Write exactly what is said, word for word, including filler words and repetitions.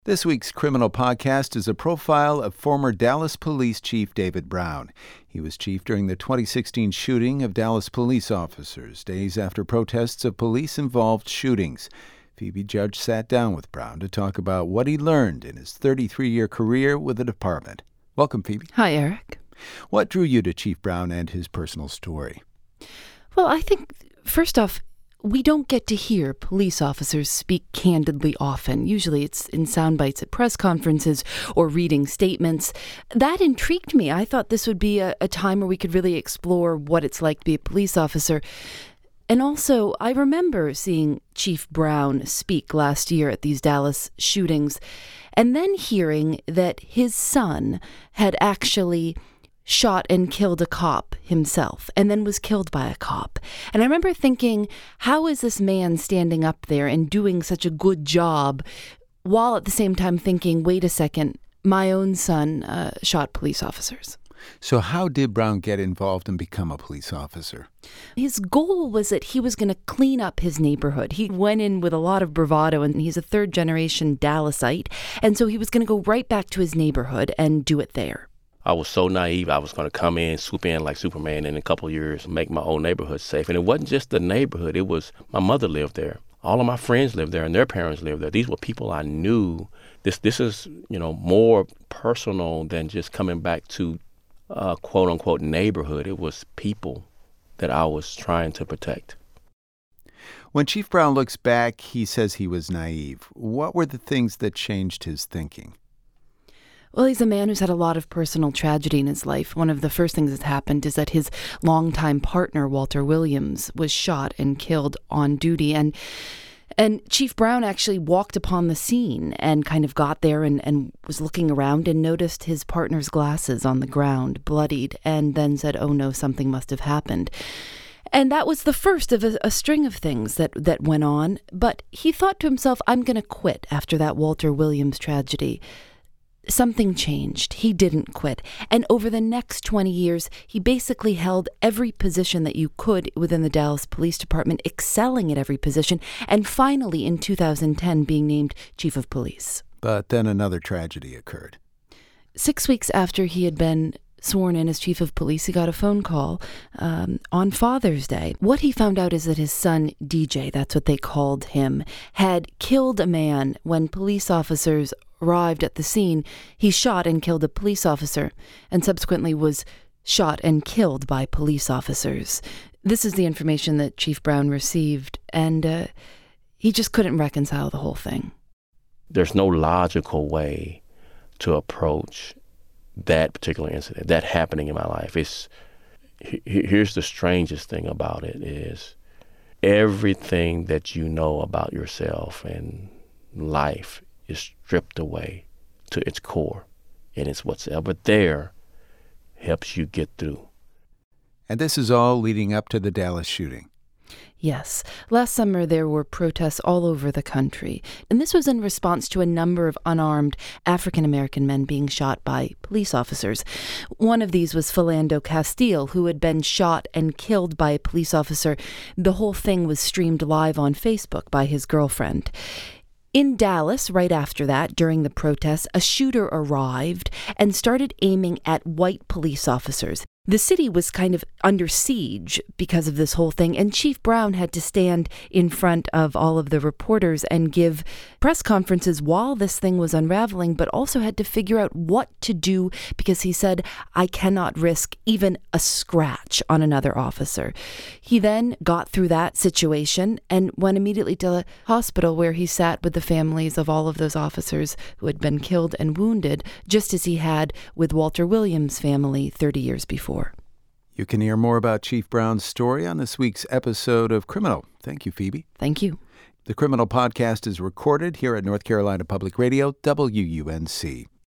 This week's Criminal Podcast is a profile of former Dallas Police Chief David Brown. He was chief during the twenty sixteen shooting of Dallas police officers, days after protests of police-involved shootings. Phoebe Judge sat down with Brown to talk about what he learned in his thirty-three-year career with the department. Welcome, Phoebe. Hi, Eric. What drew you to Chief Brown and his personal story? Well, I think, first off, we don't get to hear police officers speak candidly often. Usually it's in sound bites at press conferences or reading statements. That intrigued me. I thought this would be a, a time where we could really explore what it's like to be a police officer. And also, I remember seeing Chief Brown speak last year at these Dallas shootings, and then hearing that his son had actually shot and killed a cop himself, and then was killed by a cop. And I remember thinking, how is this man standing up there and doing such a good job, while at the same time thinking, wait a second, my own son uh, shot police officers. So how did Brown get involved and become a police officer? His goal was that he was going to clean up his neighborhood. He went in with a lot of bravado, and he's a third-generation Dallasite, and so he was going to go right back to his neighborhood and do it there. I was so naive. I was going to come in, swoop in like Superman, and in a couple of years make my old neighborhood safe. And it wasn't just the neighborhood. It was my mother lived there. All of my friends lived there, and their parents lived there. These were people I knew. This this is, you know, more personal than just coming back to uh, quote-unquote neighborhood. It was people that I was trying to protect. When Chief Brown looks back, he says he was naive. What were the things that changed his thinking? Well, he's a man who's had a lot of personal tragedy in his life. One of the first things that's happened is that his longtime partner, Walter Williams, was shot and killed on duty. And and Chief Brown actually walked upon the scene and kind of got there and, and was looking around and noticed his partner's glasses on the ground, bloodied, and then said, oh no, something must have happened. And that was the first of a, a string of things that, that went on. But he thought to himself, I'm going to quit after that Walter Williams tragedy. Something changed. He didn't quit. And over the next twenty years, he basically held every position that you could within the Dallas Police Department, excelling at every position, and finally in two thousand ten being named Chief of Police. But then another tragedy occurred. Six weeks after he had been sworn in as Chief of Police, he got a phone call um, on Father's Day. What he found out is that his son, D J, that's what they called him, had killed a man when police officers arrived at the scene. He shot and killed a police officer and subsequently was shot and killed by police officers. This is the information that Chief Brown received, and uh, he just couldn't reconcile the whole thing. There's no logical way to approach that particular incident, that happening in my life. It's he, here's the strangest thing about it is everything that you know about yourself and life is stripped away to its core, and it's what's ever there helps you get through. And this is all leading up to the Dallas shooting. Yes. Last summer, there were protests all over the country, and this was in response to a number of unarmed African-American men being shot by police officers. One of these was Philando Castile, who had been shot and killed by a police officer. The whole thing was streamed live on Facebook by his girlfriend. In Dallas, right after that, during the protests, a shooter arrived and started aiming at white police officers. The city was kind of under siege because of this whole thing, and Chief Brown had to stand in front of all of the reporters and give press conferences while this thing was unraveling, but also had to figure out what to do because he said, I cannot risk even a scratch on another officer. He then got through that situation and went immediately to the hospital where he sat with the families of all of those officers who had been killed and wounded, just as he had with Walter Williams' family thirty years before. You can hear more about Chief Brown's story on this week's episode of Criminal. Thank you, Phoebe. Thank you. The Criminal Podcast is recorded here at North Carolina Public Radio, W U N C.